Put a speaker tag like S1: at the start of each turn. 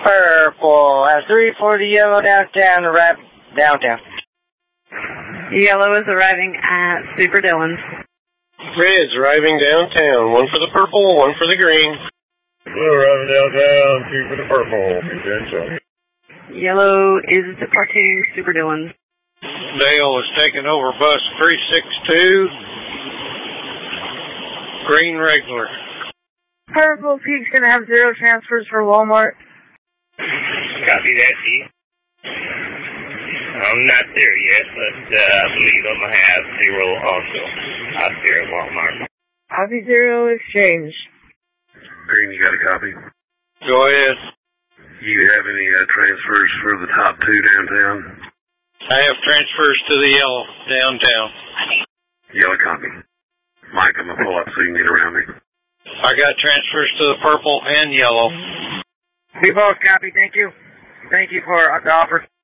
S1: Purple. 340 yellow downtown, right downtown.
S2: Yellow is arriving at Super Dillon's.
S3: Red's arriving downtown. One for the purple, one for the green.
S4: Blue arriving downtown, two for the purple.
S2: Yellow is departing Super Dillon's.
S3: Dale is taking over bus 362. Green regular.
S1: Purple Peak's going to have 0 transfers for Walmart.
S5: Copy that, Chief. I'm not there yet, but I believe I'm going to have 0 also out there at Walmart.
S1: Copy 0 exchange.
S4: Green, you got a copy?
S3: Go ahead.
S4: You have any transfers for the top 2 downtown?
S3: I have transfers to the yellow downtown.
S4: Yellow copy. Mike, I'm going to pull up so you can get around me.
S3: I got transfers to the purple and yellow.
S1: We both copy. Thank you. Thank you for the offer.